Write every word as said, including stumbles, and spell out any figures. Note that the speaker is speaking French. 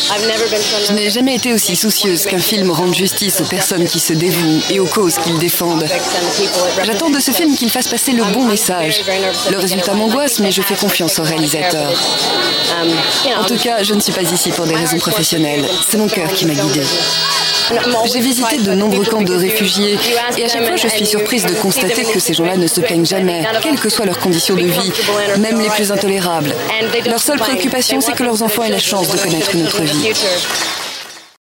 Je n'ai jamais été aussi soucieuse qu'un film rende justice aux personnes qui se dévouent et aux causes qu'ils défendent. J'attends de ce film qu'il fasse passer le bon message. Le résultat m'angoisse, mais je fais confiance au réalisateur. En tout cas, je ne suis pas ici pour des raisons professionnelles. C'est mon cœur qui m'a guidée. J'ai visité de nombreux camps de réfugiés et à chaque fois je suis surprise de constater que ces gens-là ne se plaignent jamais, quelles que soient leurs conditions de vie, même les plus intolérables. Leur seule préoccupation, c'est que leurs enfants aient la chance de connaître une autre vie.